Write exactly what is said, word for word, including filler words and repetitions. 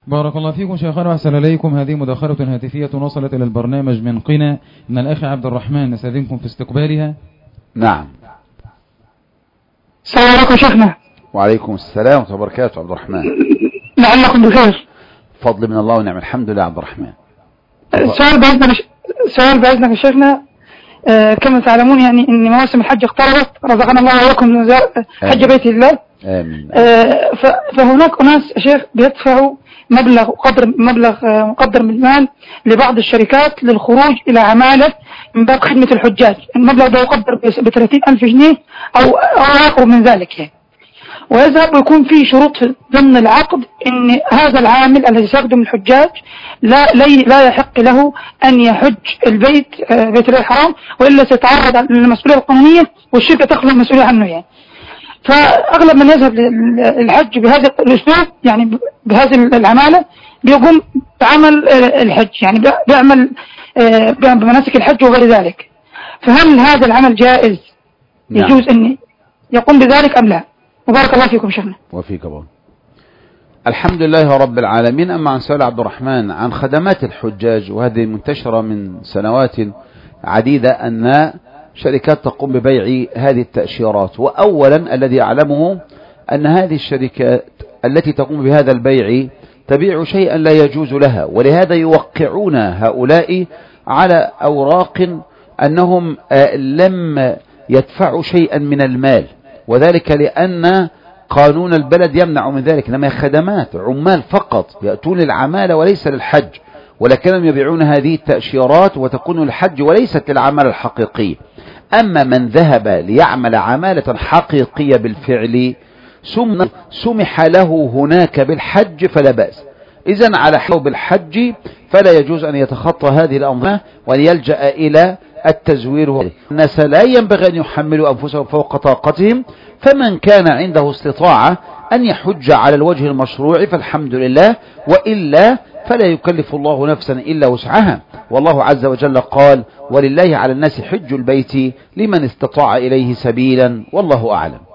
بارك الله فيكم شيخنا وأحسن إليكم. هذه مداخلة هاتفية وصلت إلى البرنامج من قنا من الأخ عبد الرحمن، نستأذنكم في استقبالها. نعم. السلام عليكم شيخنا. وعليكم السلام ورحمة الله وبركاته عبد الرحمن. لعلكم بخير. فضل من الله ونعم، الحمد لله عبد الرحمن. سؤال بإذنك سؤال بإذنك يا شيخنا. آه كما تعلمون يعني ان مواسم الحج اقتربت، رزقنا الله وياكم حج بيت الله. آمين. آه فهناك اناس شيخ بيدفعوا مبلغ قدر مبلغ مقدر من المال لبعض الشركات للخروج الى عماله من باب خدمه الحجاج. المبلغ ده يقدر ب ثلاثين ألف جنيه او او اقرب من ذلك يعني. ويذهب ويكون في شروط ضمن العقد ان هذا العامل الذي سيخدم الحجاج لا لا يحق له ان يحج البيت بيت الله الحرام، والا سيتعرض للمسؤوليه القانونيه والشركه تخلو المسؤوليه عنه يعني. فاغلب من يذهب للحج بهذا الاسلوب يعني بهذه العماله بيقوم بعمل الحج، يعني بيعمل بمناسك الحج وغير ذلك. فهل هذا العمل جائز؟ نعم. يجوز ان يقوم بذلك ام لا؟ وبارك الله فيكم شيخنا. وفيك بابا. الحمد لله رب العالمين. أما عن سؤال عبد الرحمن عن خدمات الحجاج، وهذه منتشرة من سنوات عديدة أن شركات تقوم ببيع هذه التأشيرات. وأولا الذي أعلمه أن هذه الشركات التي تقوم بهذا البيع تبيع شيئا لا يجوز لها، ولهذا يوقعون هؤلاء على أوراق أنهم لم يدفعوا شيئا من المال، وذلك لأن قانون البلد يمنع من ذلك. إنما خدمات عمال فقط يأتون للعمالة وليس للحج، ولكنهم يبيعون هذه التأشيرات وتكون للحج وليست للعمالة الحقيقية. أما من ذهب ليعمل عمالة حقيقية بالفعل سمح له هناك بالحج فلا بأس. إذن على حاله بالحج فلا يجوز أن يتخطى هذه الأنظمة وأن يلجأ إلى التزوير. الناس لا ينبغي أن يحملوا أنفسهم فوق طاقتهم، فمن كان عنده استطاعة أن يحج على الوجه المشروع فالحمد لله، وإلا فلا يكلف الله نفسا إلا وسعها. والله عز وجل قال: ولله على الناس حج البيت لمن استطاع إليه سبيلا، والله أعلم.